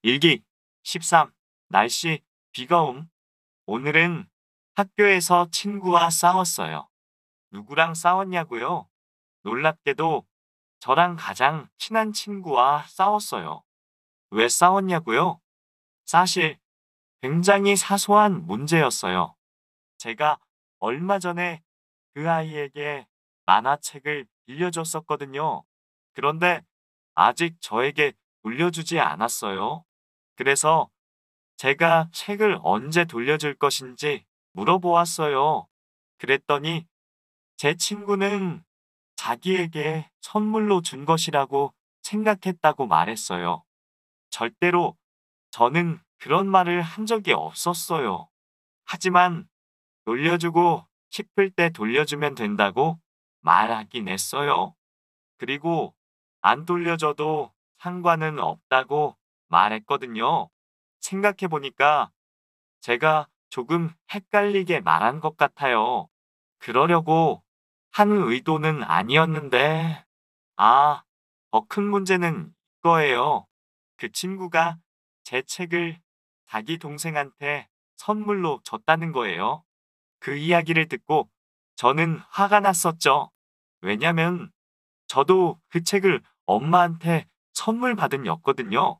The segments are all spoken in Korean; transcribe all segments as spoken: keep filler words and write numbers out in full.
일기 십삼. 날씨, 비가 옴. 오늘은 학교에서 친구와 싸웠어요. 누구랑 싸웠냐고요? 놀랍게도 저랑 가장 친한 친구와 싸웠어요. 왜 싸웠냐고요? 사실 굉장히 사소한 문제였어요. 제가 얼마 전에 그 아이에게 만화책을 빌려줬었거든요. 그런데 아직 저에게 돌려주지 않았어요. 그래서 제가 책을 언제 돌려줄 것인지 물어보았어요. 그랬더니 제 친구는 자기에게 선물로 준 것이라고 생각했다고 말했어요. 절대로 저는 그런 말을 한 적이 없었어요. 하지만 돌려주고 싶을 때 돌려주면 된다고 말하긴 했어요. 그리고 안 돌려줘도 상관은 없다고 말했거든요. 생각해보니까 제가 조금 헷갈리게 말한 것 같아요. 그러려고 하는 의도는 아니었는데, 아, 더 큰 문제는 이거예요. 그 친구가 제 책을 자기 동생한테 선물로 줬다는 거예요. 그 이야기를 듣고 저는 화가 났었죠. 왜냐면 저도 그 책을 엄마한테 선물 받은 였거든요.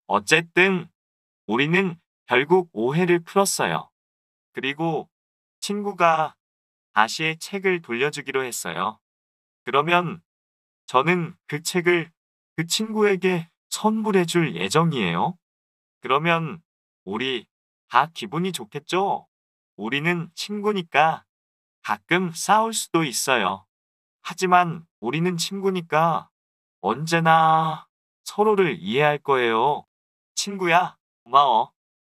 어쨌든 우리는 결국 오해를 풀었어요. 그리고 친구가 다시 책을 돌려주기로 했어요. 그러면 저는 그 책을 그 친구에게 선물해 줄 예정이에요. 그러면 우리 다 기분이 좋겠죠? 우리는 친구니까 가끔 싸울 수도 있어요. 하지만 우리는 친구니까 언제나 서로를 이해할 거예요. 친구야, 고마워.